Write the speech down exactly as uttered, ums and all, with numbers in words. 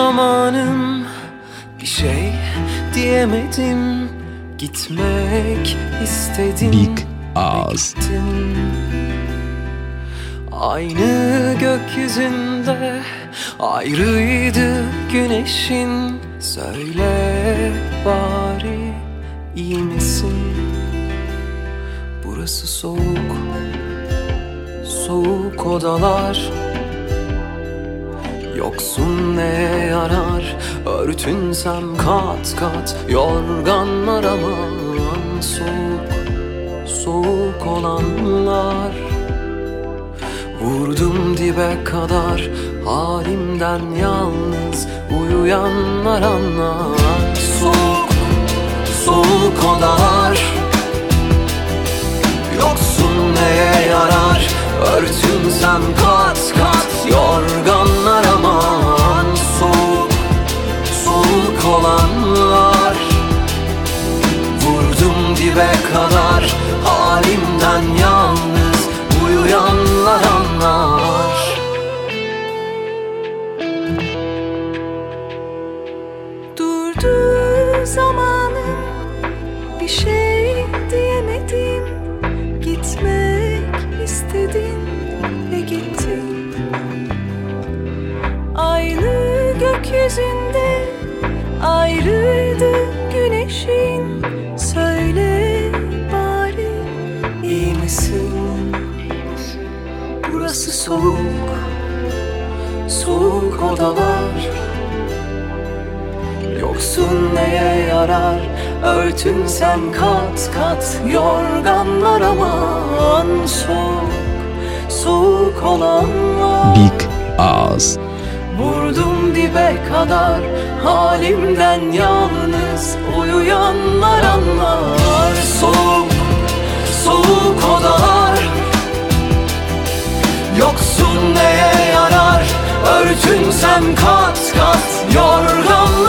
zamanım, bir şey diyemedim. Gitmek istedim. Big Ağız. Gittim. Aynı gökyüzünde ayrıydı güneşin. Söyle bari, iyi misin? Burası soğuk, soğuk odalar. Yoksun neye yarar, örtünsem kat kat yorganlar. Aman soğuk, soğuk olanlar. Vurdum dibe kadar, halimden yalnız uyuyanlar anlar. Soğuk, soğuk odalar. Yoksun neye yarar, örtünsem kat kat yorganlar. Aman soğuk, soğuk olanlar. Vurdum dibe kadar, halimden yalnız uyuyanlar anlar. Durdu zamanım, bir şey diyemedim. Gitmek istedin ve gittin. Aynı gökyüzünde ayrıydı güneşin. Söyle bari, İyi misin? Burası soğuk, soğuk odalar. Yoksun neye yarar, örtünsen kat kat yorganlar. Aman soğuk, soğuk olanlar. Big Ağız. Vurdum dibe kadar, halimden yalnız uyuyanlar anlar. Soğuk, soğuk odalar. Yoksun neye yarar, örtünsem kat kat yorganlar.